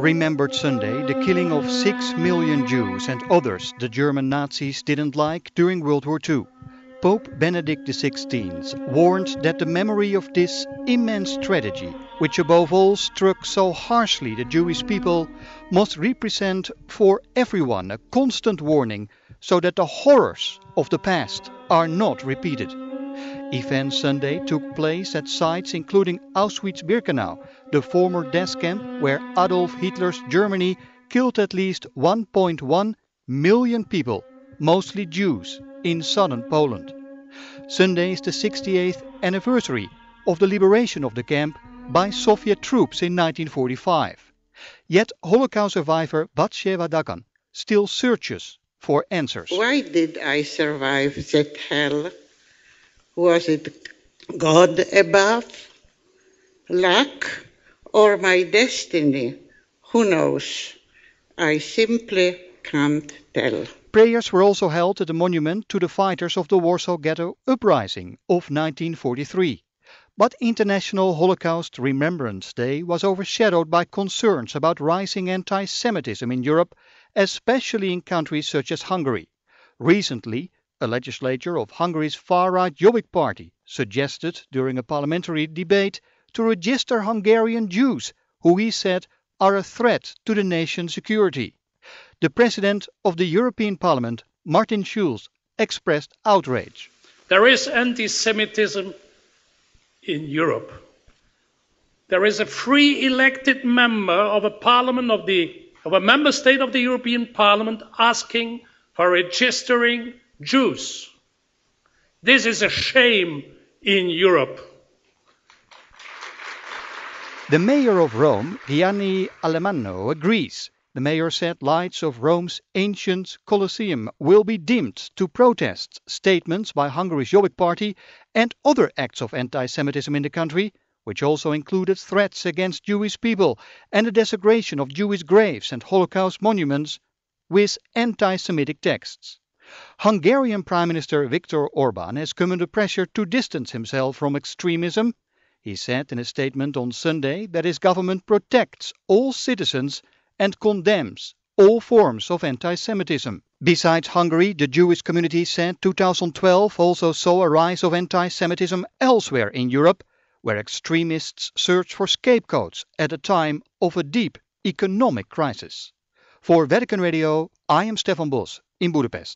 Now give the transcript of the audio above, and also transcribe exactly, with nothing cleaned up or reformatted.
remembered Sunday the killing of six million Jews and others the German Nazis didn't like during World War Two. Pope Benedict the sixteenth warned that the memory of this immense tragedy, which above all struck so harshly the Jewish people, must represent for everyone a constant warning so that the horrors of the past are not repeated. Event Sunday took place at sites including Auschwitz-Birkenau, the former death camp where Adolf Hitler's Germany killed at least one point one million people, mostly Jews, in southern Poland. Sunday is the sixty-eighth anniversary of the liberation of the camp by Soviet troops in nineteen forty-five. Yet Holocaust survivor Batsheva Dagan still searches for answers. Why did I survive that hell? Was it God above, luck, or my destiny? Who knows? I simply can't tell. Prayers were also held at the monument to the fighters of the Warsaw Ghetto Uprising of nineteen forty-three. But International Holocaust Remembrance Day was overshadowed by concerns about rising anti-Semitism in Europe, especially in countries such as Hungary. Recently, a legislature of Hungary's far-right Jobbik party suggested during a parliamentary debate to register Hungarian Jews, who he said are a threat to the nation's security. The President of the European Parliament, Martin Schulz, expressed outrage. There is anti-Semitism in Europe. There is a free elected member of a parliament of the of a member state of the European Parliament asking for registering Jews. This is a shame in Europe. The mayor of Rome, Gianni Alemanno, agrees. The mayor said lights of Rome's ancient Colosseum will be dimmed to protest statements by Hungary's Jobbik party and other acts of anti-Semitism in the country, which also included threats against Jewish people and the desecration of Jewish graves and Holocaust monuments with anti-Semitic texts. Hungarian Prime Minister Viktor Orban has come under pressure to distance himself from extremism. He said in a statement on Sunday that his government protects all citizens and condemns all forms of anti-Semitism. Besides Hungary, the Jewish community said two thousand twelve also saw a rise of anti-Semitism elsewhere in Europe, where extremists search for scapegoats at a time of a deep economic crisis. For Vatican Radio, I am Stefan Bos in Budapest.